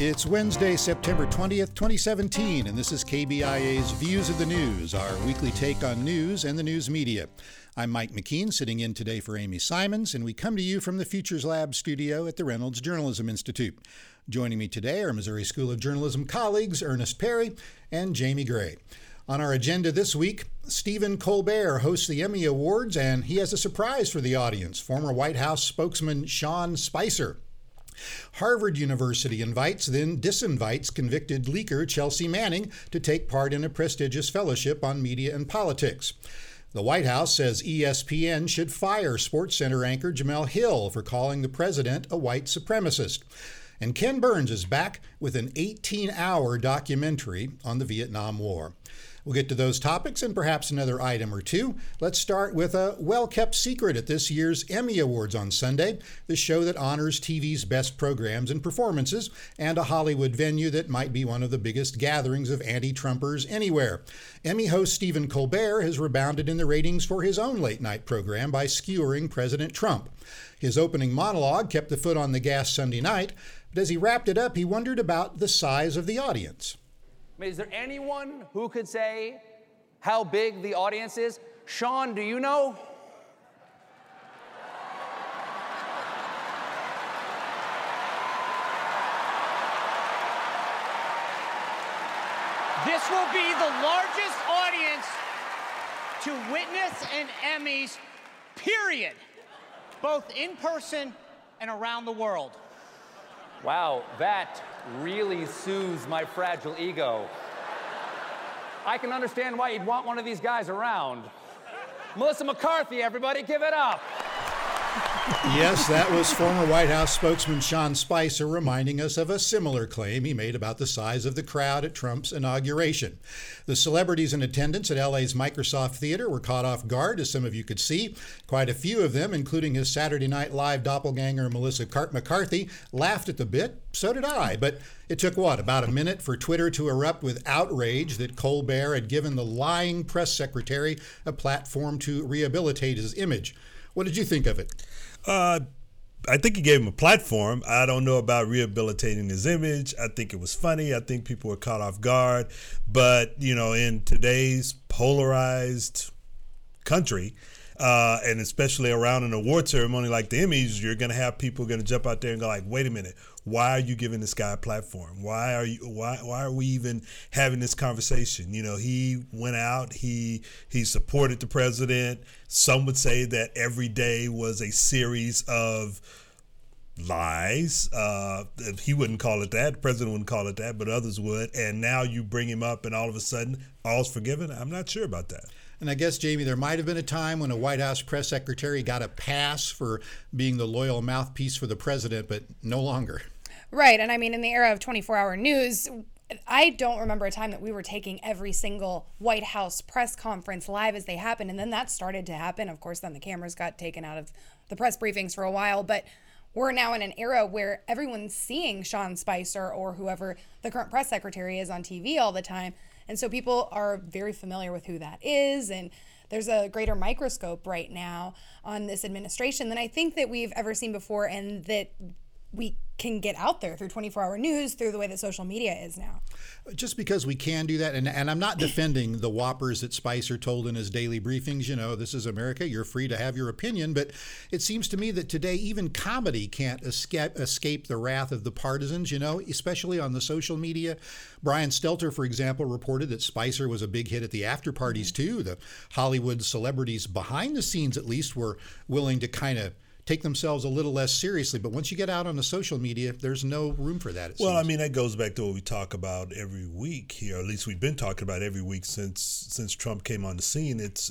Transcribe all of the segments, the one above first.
It's Wednesday, September 20th, 2017, and this is KBIA's Views of the News, our weekly take on news and the news media. I'm Mike McKean, sitting in today for Amy Simons, and we come to you from the Futures Lab studio at the Reynolds Journalism Institute. Joining me today are Missouri School of Journalism colleagues Ernest Perry and Jamie Gray. On our agenda this week, Stephen Colbert hosts the Emmy Awards, and he has a surprise for the audience, former White House spokesman Sean Spicer. Harvard University invites, then disinvites convicted leaker Chelsea Manning to take part in a prestigious fellowship on media and politics. The White House says ESPN should fire SportsCenter anchor Jemele Hill for calling the president a white supremacist. And Ken Burns is back with an 18-hour documentary on the Vietnam War. We'll get to those topics and perhaps another item or two. Let's start with a well-kept secret at this year's Emmy Awards on Sunday, the show that honors TV's best programs and performances, and a Hollywood venue that might be one of the biggest gatherings of anti-Trumpers anywhere. Emmy host Stephen Colbert has rebounded in the ratings for his own late-night program by skewering President Trump. His opening monologue kept the foot on the gas Sunday night, but as he wrapped it up, he wondered about the size of the audience. Is there anyone who could say how big the audience is? Sean, do you know? This will be the largest audience to witness an Emmys, period, both in person and around the world. Wow, that really soothes my fragile ego. I can understand why you'd want one of these guys around. Melissa McCarthy, everybody, give it up. Yes, that was former White House spokesman Sean Spicer reminding us of a similar claim he made about the size of the crowd at Trump's inauguration. The celebrities in attendance at LA's Microsoft Theater were caught off guard, as some of you could see. Quite a few of them, including his Saturday Night Live doppelganger Melissa McCarthy, laughed at the bit. So did I. But it took, about a minute for Twitter to erupt with outrage that Colbert had given the lying press secretary a platform to rehabilitate his image. What did you think of it? I think he gave him a platform. I don't know about rehabilitating his image. I think it was funny. I think people were caught off guard. But, in today's polarized country, and especially around an award ceremony like the Emmys, you're going to have people going to jump out there and go like, wait a minute, why are you giving this guy a platform? Why are we even having this conversation? He went out, he supported the president. Some would say that every day was a series of lies. He wouldn't call it that. The president wouldn't call it that, but others would. And now you bring him up and all of a sudden all's forgiven? I'm not sure about that. And I guess, Jamie, there might have been a time when a White House press secretary got a pass for being the loyal mouthpiece for the president, but no longer. Right. And I mean, in the era of 24-hour news, I don't remember a time that we were taking every single White House press conference live as they happened. And then that started to happen. Of course, then the cameras got taken out of the press briefings for a while. But we're now in an era where everyone's seeing Sean Spicer or whoever the current press secretary is on TV all the time. And so people are very familiar with who that is. And there's a greater microscope right now on this administration than I think that we've ever seen before, and that we can get out there through 24-hour news, through the way that social media is now. Just because we can do that, and I'm not defending the whoppers that Spicer told in his daily briefings, this is America, you're free to have your opinion, but it seems to me that today even comedy can't escape the wrath of the partisans, especially on the social media. Brian Stelter, for example, reported that Spicer was a big hit at the after parties too. The Hollywood celebrities behind the scenes at least were willing to kind of take themselves a little less seriously. But once you get out on the social media, there's no room for that. Well, I mean, that goes back to what we talk about every week here, or at least we've been talking about every week since Trump came on the scene. It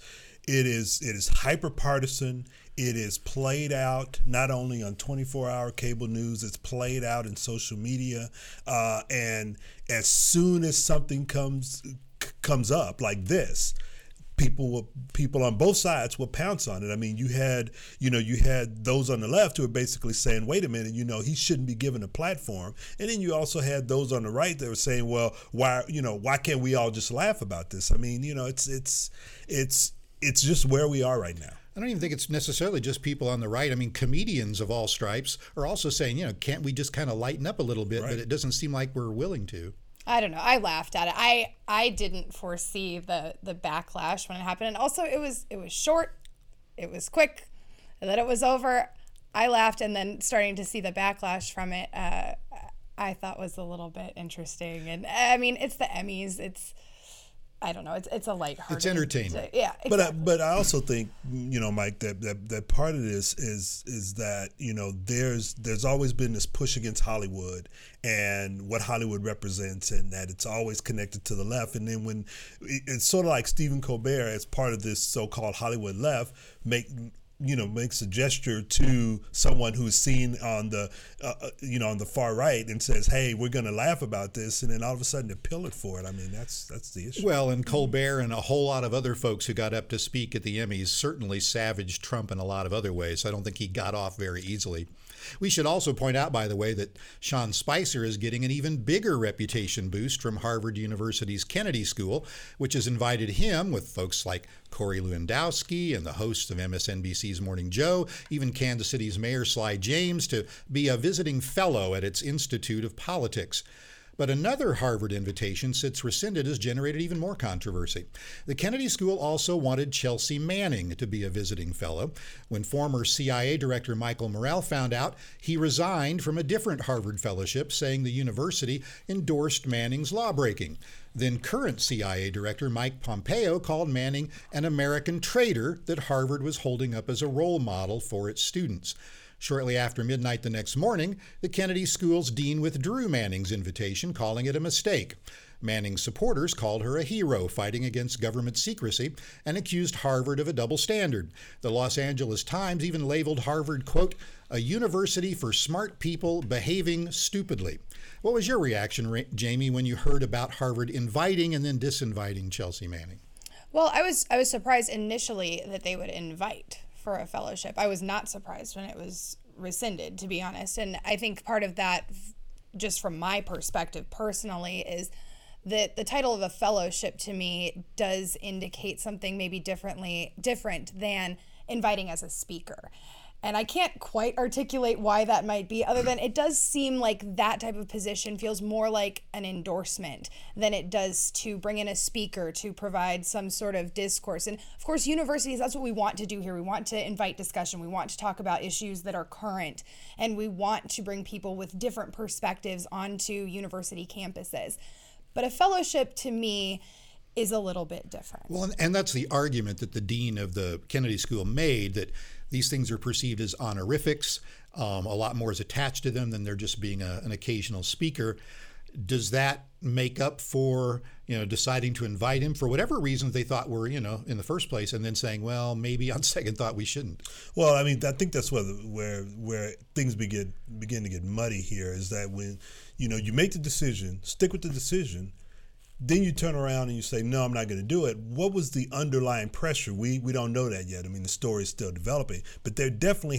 is hyper partisan. It is played out not only on 24-hour cable news, it's played out in social media. And as soon as something comes up like this, people on both sides will pounce on it. I mean, you had those on the left who were basically saying, wait a minute, he shouldn't be given a platform. And then you also had those on the right that were saying, well, why can't we all just laugh about this? I mean, it's just where we are right now. I don't even think it's necessarily just people on the right. I mean, comedians of all stripes are also saying, can't we just kind of lighten up a little bit? Right. But it doesn't seem like we're willing to. I don't know. I laughed at it. I didn't foresee the backlash when it happened. And also it was short, it was quick, and then it was over. I laughed, and then starting to see the backlash from it, I thought was a little bit interesting. And I mean, it's the Emmys. I don't know. It's a lighthearted. It's entertainment. Yeah. Exactly. But I also think, Mike, that part of this is that, there's always been this push against Hollywood and what Hollywood represents, and that it's always connected to the left. And then when it's sort of like Stephen Colbert, as part of this so-called Hollywood left, makes a gesture to someone who's seen on the on the far right and says, hey, we're going to laugh about this, and then all of a sudden they're pillared for it. I mean, that's the issue. Well, and Colbert and a whole lot of other folks who got up to speak at the Emmys certainly savaged Trump in a lot of other ways. I don't think he got off very easily. We should also point out, by the way, that Sean Spicer is getting an even bigger reputation boost from Harvard University's Kennedy School, which has invited him, with folks like Corey Lewandowski and the host of MSNBC's Morning Joe, even Kansas City's Mayor Sly James, to be a visiting fellow at its Institute of Politics. But another Harvard invitation, since rescinded, has generated even more controversy. The Kennedy School also wanted Chelsea Manning to be a visiting fellow. When former CIA Director Michael Morrell found out, he resigned from a different Harvard fellowship, saying the university endorsed Manning's lawbreaking. Then current CIA Director Mike Pompeo called Manning an American traitor that Harvard was holding up as a role model for its students. Shortly after midnight the next morning, the Kennedy School's dean withdrew Manning's invitation, calling it a mistake. Manning's supporters called her a hero fighting against government secrecy and accused Harvard of a double standard. The Los Angeles Times even labeled Harvard, quote, a university for smart people behaving stupidly. What was your reaction, Jamie, when you heard about Harvard inviting and then disinviting Chelsea Manning? Well, I was surprised initially that they would invite for a fellowship. I was not surprised when it was rescinded, to be honest. And I think part of that, just from my perspective personally, is that the title of a fellowship to me does indicate something maybe different than inviting as a speaker. And I can't quite articulate why that might be, other than it does seem like that type of position feels more like an endorsement than it does to bring in a speaker to provide some sort of discourse. And of course, universities, that's what we want to do here. We want to invite discussion. We want to talk about issues that are current, and we want to bring people with different perspectives onto university campuses. But a fellowship, to me, is a little bit different. Well, and that's the argument that the dean of the Kennedy School made, that these things are perceived as honorifics. A lot more is attached to them than they're just being an occasional speaker. Does that make up for, deciding to invite him for whatever reasons they thought were, in the first place, and then saying, well, maybe on second thought we shouldn't? Well, I mean, I think that's where things begin to get muddy here, is that when, you make the decision, stick with the decision, then you turn around and you say, no, I'm not going to do it. What was the underlying pressure? We don't know that yet. I mean, the story is still developing. But there definitely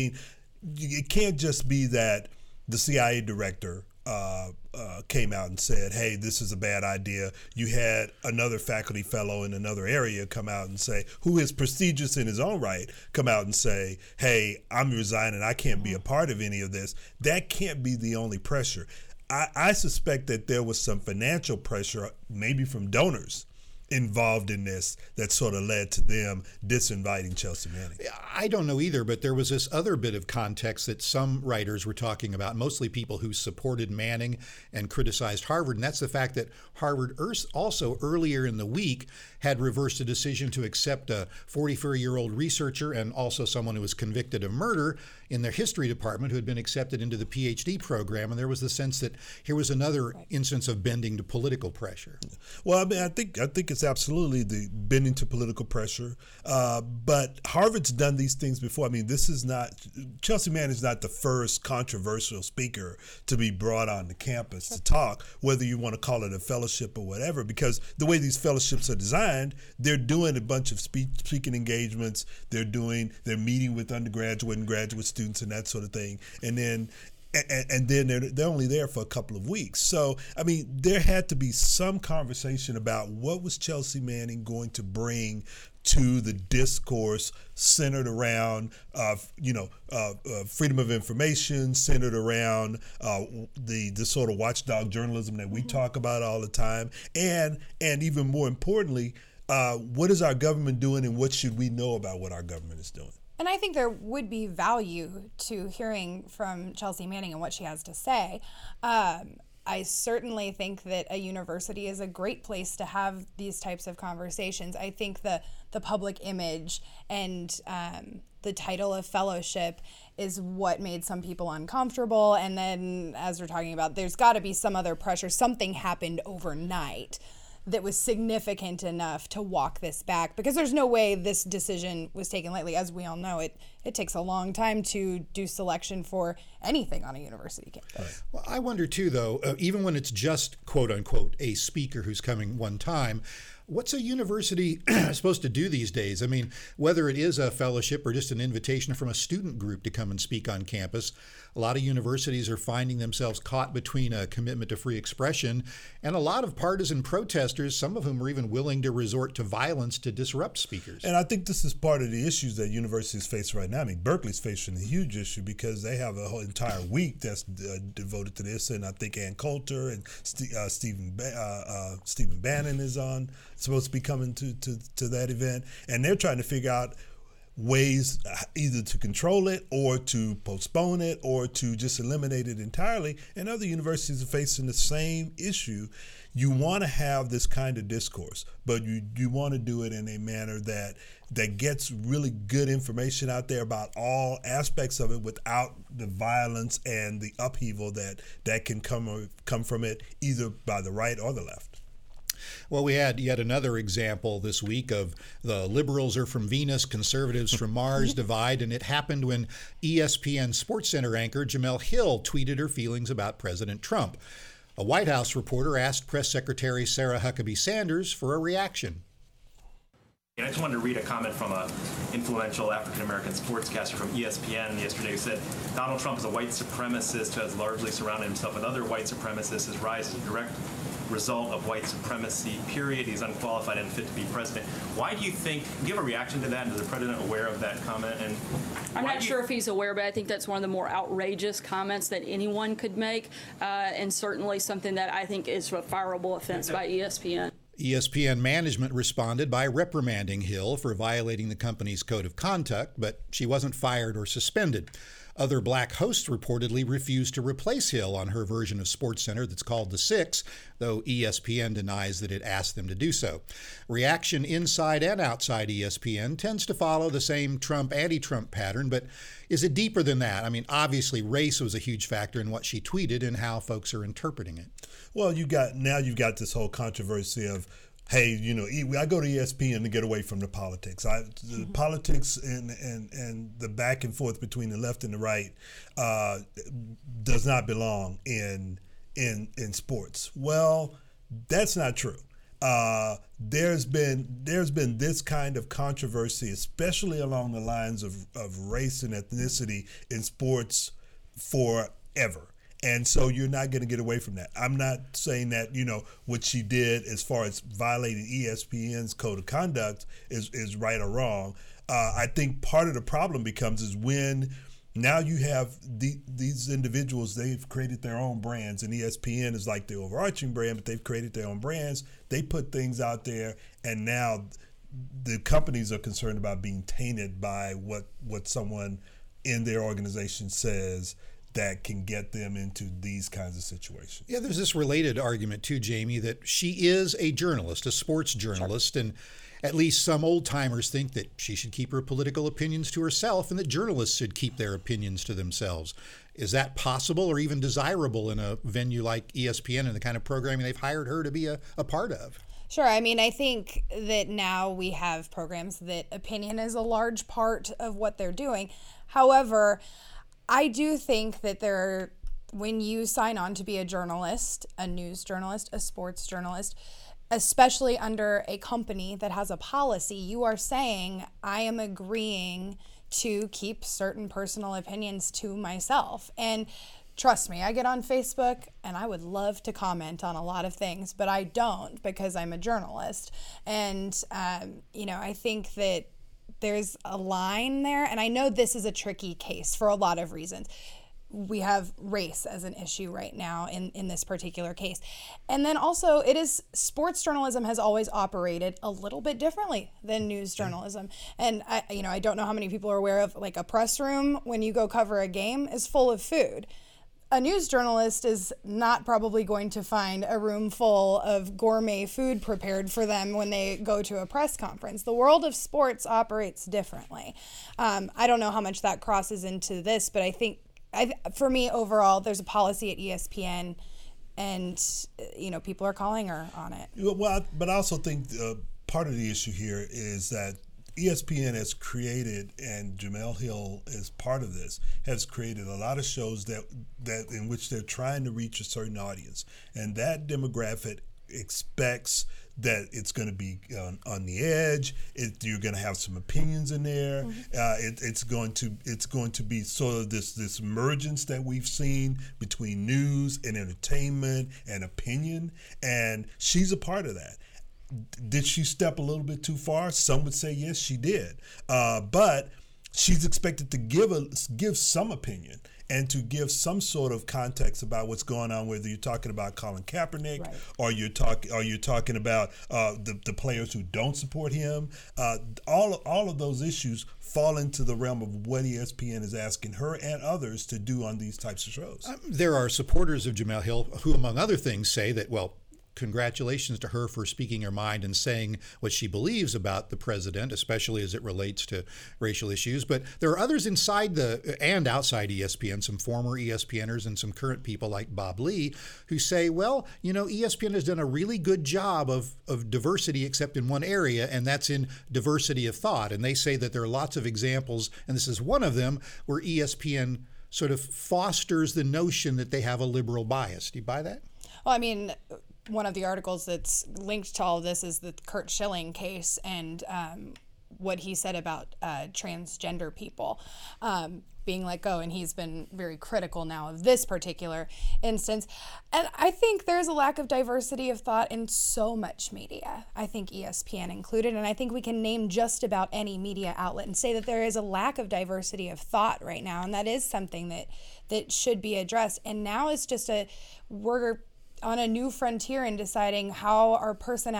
it can't just be that the CIA director came out and said, hey, this is a bad idea. You had another faculty fellow in another area come out and say, who is prestigious in his own right, come out and say, hey, I'm resigning. I can't be a part of any of this. That can't be the only pressure. I suspect that there was some financial pressure, maybe from donors, involved in this that sort of led to them disinviting Chelsea Manning. I don't know either, but there was this other bit of context that some writers were talking about, mostly people who supported Manning and criticized Harvard, and that's the fact that Harvard also earlier in the week had reversed a decision to accept a 44-year-old researcher and also someone who was convicted of murder in their history department who had been accepted into the PhD program, and there was the sense that here was another instance of bending to political pressure. Well, I mean, I think it's absolutely the bending to political pressure, but Harvard's done these things before. I mean, Chelsea Manning is not the first controversial speaker to be brought on the campus to talk, whether you want to call it a fellowship or whatever, because the way these fellowships are designed, they're doing a bunch of speaking engagements, they're meeting with undergraduate and graduate students and that sort of thing, and then they're only there for a couple of weeks. So, I mean, there had to be some conversation about what was Chelsea Manning going to bring to the discourse centered around, freedom of information, centered around the sort of watchdog journalism that we talk about all the time, and even more importantly, what is our government doing, and what should we know about what our government is doing? And I think there would be value to hearing from Chelsea Manning and what she has to say. I certainly think that a university is a great place to have these types of conversations. I think the public image and the title of fellowship is what made some people uncomfortable. And then, as we're talking about, there's got to be some other pressure. Something happened overnight that was significant enough to walk this back, because there's no way this decision was taken lightly. As we all know, it takes a long time to do selection for anything on a university campus. Right. Well, I wonder too, though, even when it's just quote unquote a speaker who's coming one time, what's a university supposed to do these days? I mean, whether it is a fellowship or just an invitation from a student group to come and speak on campus, a lot of universities are finding themselves caught between a commitment to free expression and a lot of partisan protesters, some of whom are even willing to resort to violence to disrupt speakers. And I think this is part of the issues that universities face right now. I mean, Berkeley's facing a huge issue because they have a whole entire week that's devoted to this, and I think Ann Coulter and Stephen Bannon is supposed to be coming to that event, and they're trying to figure out ways either to control it or to postpone it or to just eliminate it entirely. And other universities are facing the same issue. You want to have this kind of discourse, but you want to do it in a manner that gets really good information out there about all aspects of it without the violence and the upheaval that can come from it, either by the right or the left. Well, we had yet another example this week of the liberals are from Venus, conservatives from Mars divide, and it happened when ESPN SportsCenter anchor Jemele Hill tweeted her feelings about President Trump. A White House reporter asked Press Secretary Sarah Huckabee Sanders for a reaction. I just wanted to read a comment from an influential African-American sportscaster from ESPN yesterday who said, Donald Trump is a white supremacist who has largely surrounded himself with other white supremacists. His rise is a direct result of white supremacy, period. He's unqualified and fit to be president. Why do you think, do you have a reaction to that? And is the president aware of that comment? And I'm not sure if he's aware, but I think that's one of the more outrageous comments that anyone could make, and certainly something that I think is a fireable offense by ESPN. ESPN management responded by reprimanding Hill for violating the company's code of conduct, but she wasn't fired or suspended. Other black hosts reportedly refused to replace Hill on her version of SportsCenter that's called The Six, though ESPN denies that it asked them to do so. Reaction inside and outside ESPN tends to follow the same anti-Trump pattern, but is it deeper than that? I mean, obviously race was a huge factor in what she tweeted and how folks are interpreting it. Well, you've got this whole controversy of, hey, I go to ESPN to get away from the politics. The politics and the back and forth between the left and the right does not belong in sports. Well, that's not true. There's been this kind of controversy, especially along the lines of race and ethnicity in sports forever. And so you're not going to get away from that. I'm not saying that, what she did as far as violating ESPN's code of conduct is right or wrong. I think part of the problem becomes when now you have these individuals, they've created their own brands, and ESPN is like the overarching brand, but they've created their own brands. They put things out there, and now the companies are concerned about being tainted by what someone in their organization says that can get them into these kinds of situations. Yeah, there's this related argument too, Jamie, that she is a journalist, a sports journalist, and at least some old-timers think that she should keep her political opinions to herself and that journalists should keep their opinions to themselves. Is that possible or even desirable in a venue like ESPN and the kind of programming they've hired her to be a part of? Sure. I mean, I think that now we have programs that opinion is a large part of what they're doing. However, I do think that when you sign on to be a journalist, a news journalist, a sports journalist, especially under a company that has a policy, you are saying, I am agreeing to keep certain personal opinions to myself. And trust me, I get on Facebook and I would love to comment on a lot of things, but I don't because I'm a journalist. And, I think that there's a line there. And I know this is a tricky case for a lot of reasons. We have race as an issue right now in this particular case. And then also sports journalism has always operated a little bit differently than news journalism. And I don't know how many people are aware of, like, a press room when you go cover a game is full of food. A news journalist is not probably going to find a room full of gourmet food prepared for them when they go to a press conference. The world of sports operates differently. I don't know how much that crosses into this, but I think for me, overall, there's a policy at ESPN, and people are calling her on it. Well, but I also think part of the issue here is that ESPN has created, and Jemele Hill is part of this, has created a lot of shows that in which they're trying to reach a certain audience, and that demographic expects that it's going to be on the edge. You're going to have some opinions in there. It's going to be sort of this emergence that we've seen between news and entertainment and opinion, and she's a part of that. Did she step a little bit too far? Some would say yes, she did. But she's expected to give some opinion and to give some sort of context about what's going on, whether you're talking about Colin Kaepernick, right, or you're talking about the players who don't support him. All of those issues fall into the realm of what ESPN is asking her and others to do on these types of shows. There are supporters of Jemele Hill who, among other things, say that, well, congratulations to her for speaking her mind and saying what she believes about the president, especially as it relates to racial issues. But there are others inside and outside ESPN, some former ESPNers and some current people like Bob Lee, who say, well, ESPN has done a really good job of diversity, except in one area, and that's in diversity of thought. And they say that there are lots of examples, and this is one of them, where ESPN sort of fosters the notion that they have a liberal bias. Do you buy that? Well, I mean, one of the articles that's linked to all of this is the Curt Schilling case and what he said about transgender people being let go. And he's been very critical now of this particular instance. And I think there's a lack of diversity of thought in so much media, I think ESPN included. And I think we can name just about any media outlet and say that there is a lack of diversity of thought right now. And that is something that should be addressed. And now it's just we're on a new frontier in deciding how our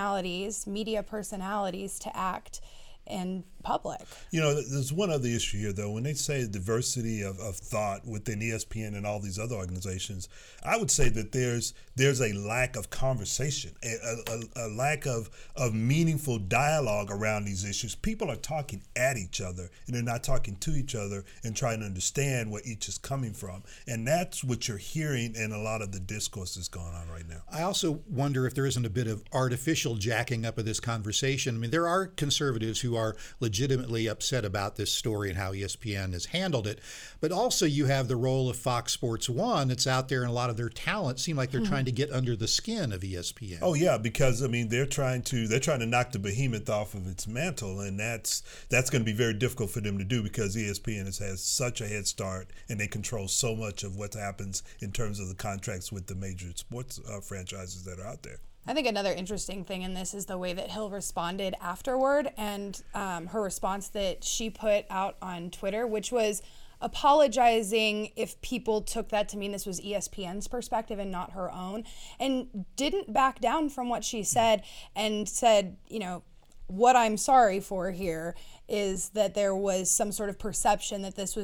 media personalities, to act in public. There's one other issue here, though. When they say diversity of thought within ESPN and all these other organizations, I would say that there's a lack of conversation, a lack of meaningful dialogue around these issues. People are talking at each other, and they're not talking to each other and trying to understand where each is coming from. And that's what you're hearing in a lot of the discourse that's going on right now. I also wonder if there isn't a bit of artificial jacking up of this conversation. I mean, there are conservatives who are legitimately upset about this story and how ESPN has handled it. But also you have the role of Fox Sports 1 that's out there, and a lot of their talent seem like they're trying to get under the skin of ESPN. Oh yeah, because they're trying to knock the behemoth off of its mantle, and that's going to be very difficult for them to do because ESPN has such a head start and they control so much of what happens in terms of the contracts with the major sports franchises that are out there. I think another interesting thing in this is the way that Hill responded afterward, and her response that she put out on Twitter, which was apologizing if people took that to mean this was ESPN's perspective and not her own, and didn't back down from what she said and said, what I'm sorry for here is that there was some sort of perception that this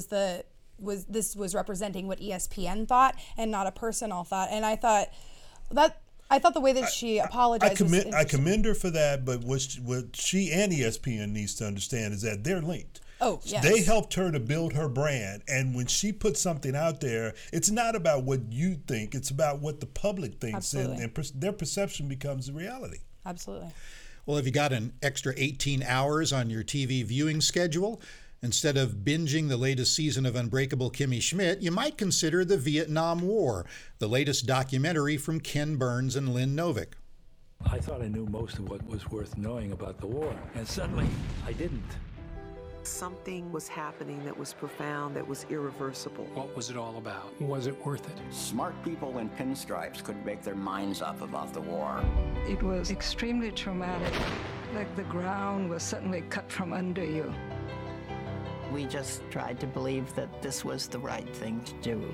was representing what ESPN thought and not a personal thought. And I thought the way that she apologized I commend her for that, but what she and ESPN needs to understand is that they're linked. Oh, yes. They helped her to build her brand, and when she puts something out there, it's not about what you think, it's about what the public thinks, and their perception becomes a reality. Absolutely. Well, have you got an extra 18 hours on your TV viewing schedule? Instead of binging the latest season of Unbreakable Kimmy Schmidt, you might consider The Vietnam War, the latest documentary from Ken Burns and Lynn Novick. I thought I knew most of what was worth knowing about the war, and suddenly I didn't. Something was happening that was profound, that was irreversible. What was it all about? Was it worth it? Smart people in pinstripes couldn't make their minds up about the war. It was extremely traumatic, like the ground was suddenly cut from under you. We just tried to believe that this was the right thing to do.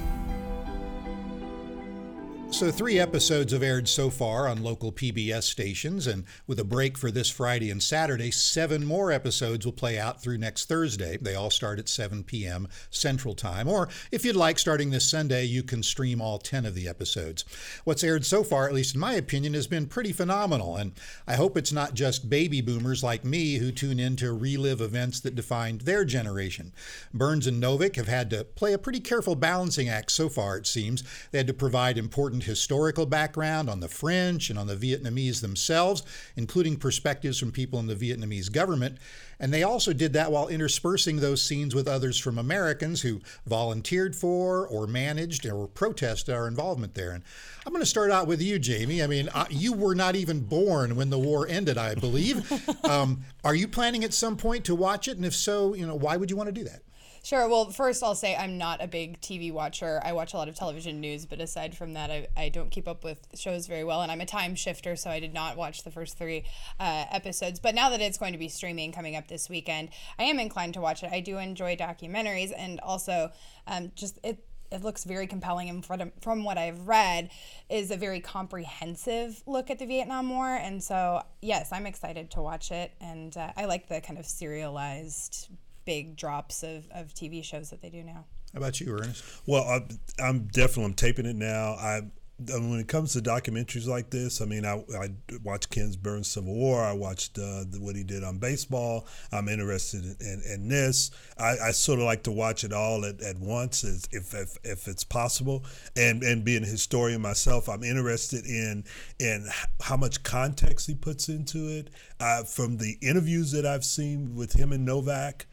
So 3 episodes have aired so far on local PBS stations, and with a break for this Friday and Saturday, 7 more episodes will play out through next Thursday. They all start at 7 p.m. Central Time, or if you'd like, starting this Sunday, you can stream all 10 of the episodes. What's aired so far, at least in my opinion, has been pretty phenomenal, and I hope it's not just baby boomers like me who tune in to relive events that defined their generation. Burns and Novick have had to play a pretty careful balancing act so far, it seems. They had to provide important historical background on the French and on the Vietnamese themselves, including perspectives from people in the Vietnamese government. And they also did that while interspersing those scenes with others from Americans who volunteered for or managed or protested our involvement there. And I'm going to start out with you, Jamie. I mean, you were not even born when the war ended, I believe. Are you planning at some point to watch it? And if so, why would you want to do that? Sure. Well, first I'll say I'm not a big TV watcher. I watch a lot of television news, but aside from that, I don't keep up with shows very well. And I'm a time shifter, so I did not watch the first 3 episodes. But now that it's going to be streaming coming up this weekend, I am inclined to watch it. I do enjoy documentaries, and also it looks very compelling, and from what I've read is a very comprehensive look at the Vietnam War. And so, yes, I'm excited to watch it. And I like the kind of serialized big drops of TV shows that they do now. How about you, Ernest? Well, I'm taping it now. When it comes to documentaries like this, I mean, I watched Ken Burns' Civil War. I watched what he did on baseball. I'm interested in this. I sort of like to watch it all at once, if it's possible. And being a historian myself, I'm interested in how much context he puts into it. From the interviews that I've seen with him and Novak,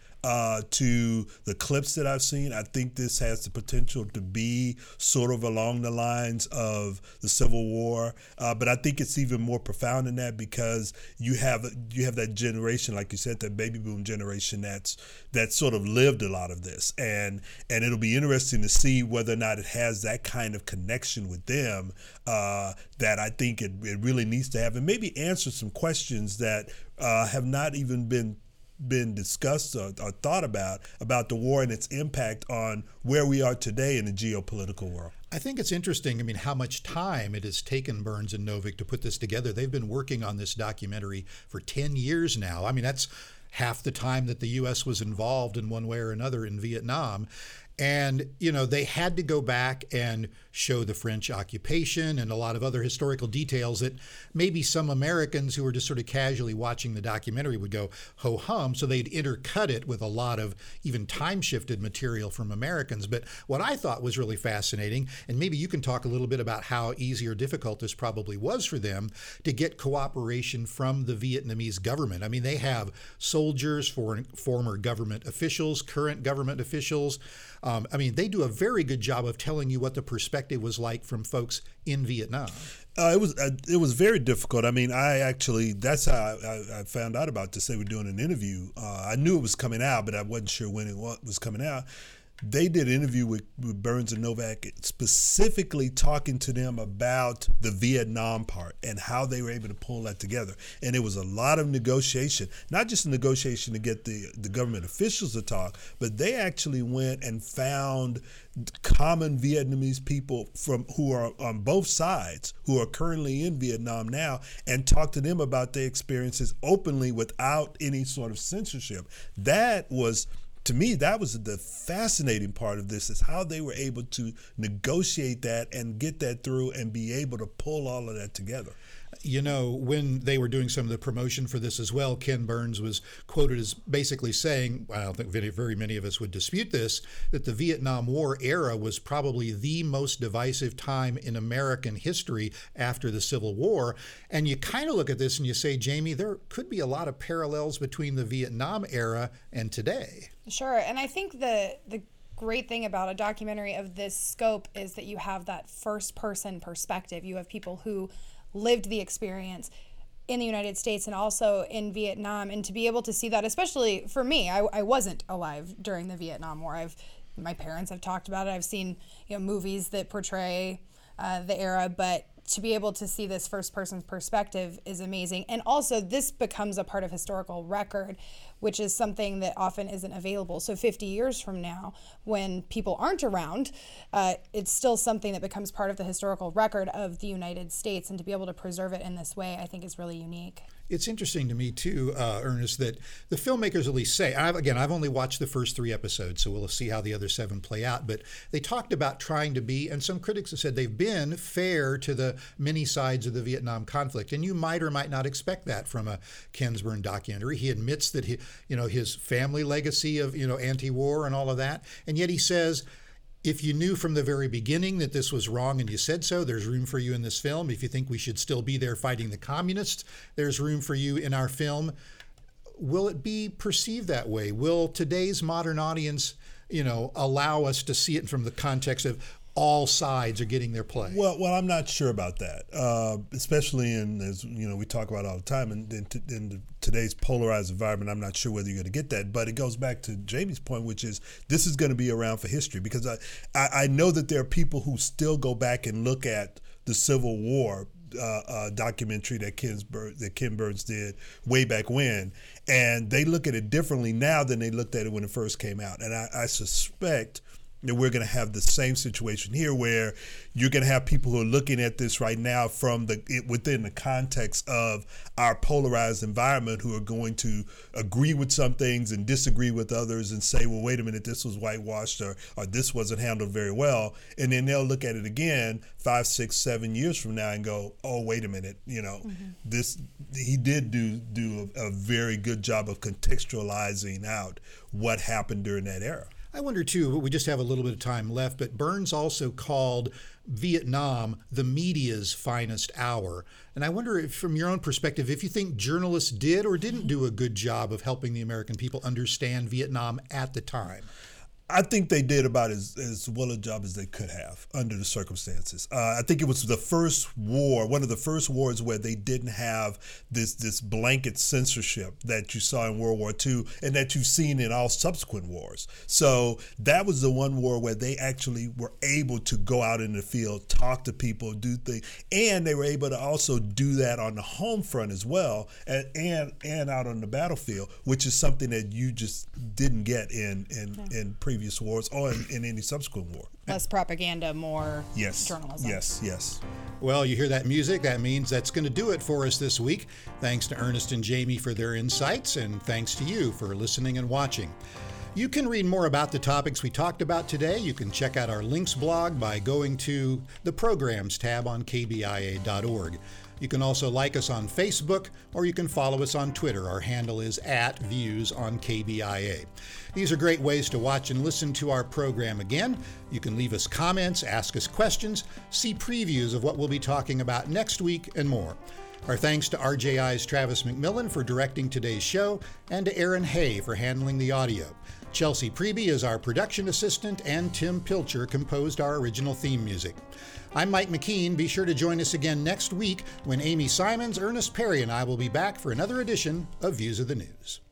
to the clips that I've seen, I think this has the potential to be sort of along the lines of the Civil War. But I think it's even more profound than that, because you have that generation, like you said, that baby boom generation that sort of lived a lot of this. And it'll be interesting to see whether or not it has that kind of connection with them that I think it really needs to have, and maybe answer some questions that have not even been discussed or thought about the war and its impact on where we are today in the geopolitical world. I think it's interesting, how much time it has taken Burns and Novick to put this together. They've been working on this documentary for 10 years now. That's half the time that the U.S. was involved in one way or another in Vietnam. And, they had to go back and show the French occupation and a lot of other historical details that maybe some Americans who were just sort of casually watching the documentary would go ho-hum. So they'd intercut it with a lot of even time-shifted material from Americans. But what I thought was really fascinating, and maybe you can talk a little bit about how easy or difficult this probably was for them to get cooperation from the Vietnamese government. They have soldiers, former government officials, current government officials. They do a very good job of telling you what the perspective was like from folks in Vietnam. It was very difficult. That's how I found out about this. They were doing an interview. I knew it was coming out, but I wasn't sure when it was coming out. They did an interview with Burns and Novak, specifically talking to them about the Vietnam part and how they were able to pull that together. And it was a lot of negotiation, not just a negotiation to get the government officials to talk, but they actually went and found common Vietnamese people who are on both sides, who are currently in Vietnam now, and talked to them about their experiences openly without any sort of censorship. To me, that was the fascinating part of this, is how they were able to negotiate that and get that through and be able to pull all of that together. When they were doing some of the promotion for this as well, Ken Burns was quoted as basically saying, I don't think very many of us would dispute this, that the Vietnam War era was probably the most divisive time in American history after the Civil War. And you kind of look at this and you say, Jamie, there could be a lot of parallels between the Vietnam era and today. Sure. And I think the great thing about a documentary of this scope is that you have that first person perspective. You have people who lived the experience in the United States and also in Vietnam, and to be able to see that, especially for me, I wasn't alive during the Vietnam War. My parents have talked about it. I've seen movies that portray the era, but to be able to see this first person's perspective is amazing. And also this becomes a part of historical record, which is something that often isn't available. So 50 years from now, when people aren't around, it's still something that becomes part of the historical record of the United States. And to be able to preserve it in this way, I think is really unique. It's interesting to me, too, Ernest, that the filmmakers at least say, I've only watched the first 3 episodes, so we'll see how the other 7 play out, but they talked about trying to be, and some critics have said they've been fair to the many sides of the Vietnam conflict. And you might or might not expect that from a Ken Burns documentary. He admits that his family legacy of anti-war and all of that, and yet he says, if you knew from the very beginning that this was wrong and you said so, there's room for you in this film. If you think we should still be there fighting the communists, there's room for you in our film. Will it be perceived that way? Will today's modern audience, allow us to see it from the context of all sides are getting their play? Well, I'm not sure about that, especially as we talk about all the time, in today's polarized environment. I'm not sure whether you're going to get that, but it goes back to Jamie's point, which is this is going to be around for history, because I know that there are people who still go back and look at the Civil War documentary that Ken Burns did way back when, and they look at it differently now than they looked at it when it first came out. And I suspect that we're going to have the same situation here, where you're going to have people who are looking at this right now from within the context of our polarized environment, who are going to agree with some things and disagree with others and say, well, wait a minute, this was whitewashed, or this wasn't handled very well. And then they'll look at it again 5, 6, 7 years from now and go, oh, wait a minute, he did do a very good job of contextualizing out what happened during that era. I wonder, too, we just have a little bit of time left, but Burns also called Vietnam the media's finest hour. And I wonder, if, from your own perspective, if you think journalists did or didn't do a good job of helping the American people understand Vietnam at the time. I think they did about as well a job as they could have under the circumstances. I think it was the first war, one of the first wars where they didn't have this blanket censorship that you saw in World War II and that you've seen in all subsequent wars. So that was the one war where they actually were able to go out in the field, talk to people, do things, and they were able to also do that on the home front as well, and out on the battlefield, which is something that you just didn't get in previous wars or in any subsequent war. Less propaganda, more journalism. Yes. Well, you hear that music? That means that's going to do it for us this week. Thanks to Ernest and Jamie for their insights, and thanks to you for listening and watching. You can read more about the topics we talked about today. You can check out our links blog by going to the Programs tab on kbia.org. You can also like us on Facebook, or you can follow us on Twitter. Our handle is @ViewsOnKBIA. These are great ways to watch and listen to our program again. You can leave us comments, ask us questions, see previews of what we'll be talking about next week, and more. Our thanks to RJI's Travis McMillan for directing today's show, and to Aaron Hay for handling the audio. Chelsea Preby is our production assistant, and Tim Pilcher composed our original theme music. I'm Mike McKean. Be sure to join us again next week when Amy Simons, Ernest Perry, and I will be back for another edition of Views of the News.